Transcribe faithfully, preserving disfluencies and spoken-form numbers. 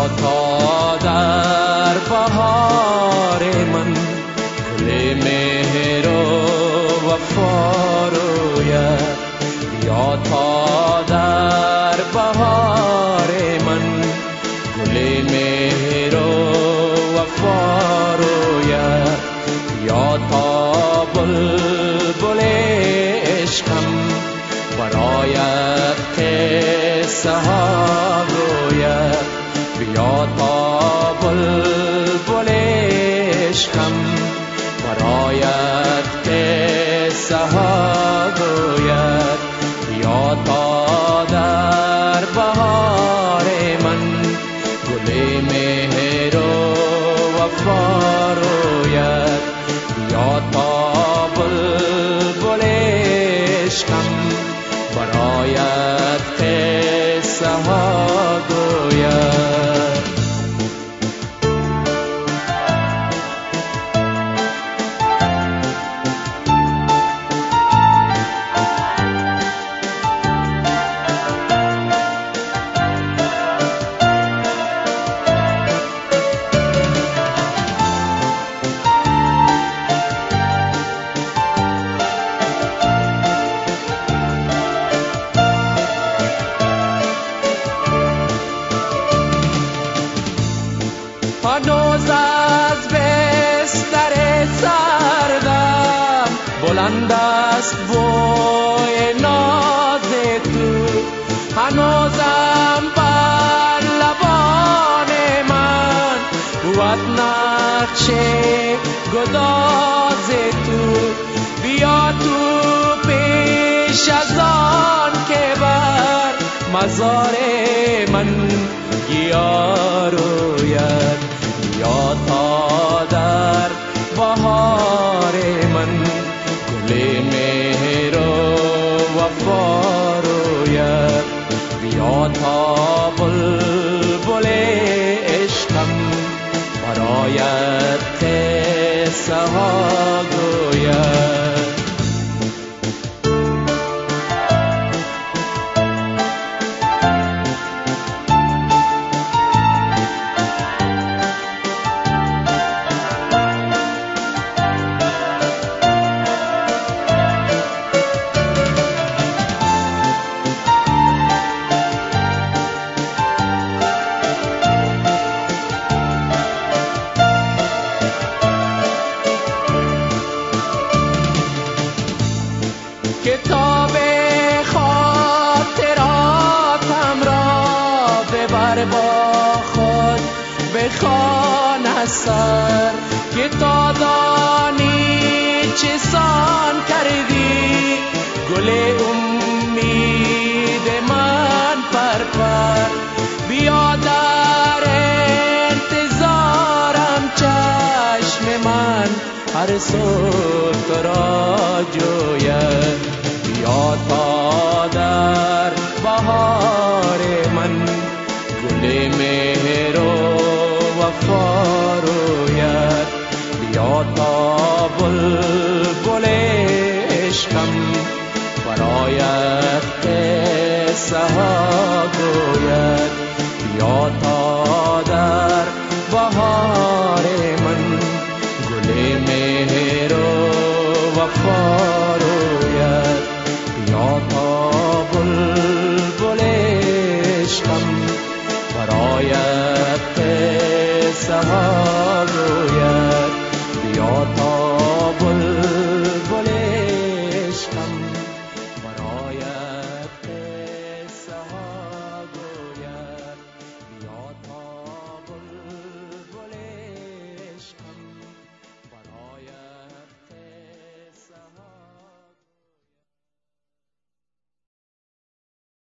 بیا تا در بهار من گل مهر و وفا روید. بیا تا در بهار من گل مهر و وفا روید. بیا تا بلبل عشقم برایت قصه ها گوید. بیا تا بلبل عشقم برایت قصه ها گوید. بیا تا در بهار من گل مهر و وفا روید. بیا تا بلبل عشقم برایت قصه ها گوید. هنوز از بستر سردم بلند است بوی ناز تو. هنوزم بر لبان من بود نقش گداز تو. بیا تو پیش از آن که بر مزار من گیا روید. بیا تا در بهار من گل مهر و وفا روید. بیا تا بلبل عشقم برایت قصه ها گوید. کتاب خاطراتم را ببر با خود بخوان از سر که تا دانی چه سان کردی گل امید من پرپر. بیا در انتظارم چشم من هر سو تو را جوید. بیا تا در بهار من گل مهر و وفا روید. بیا تا بلبل عشقم برایت قصه ها گوید.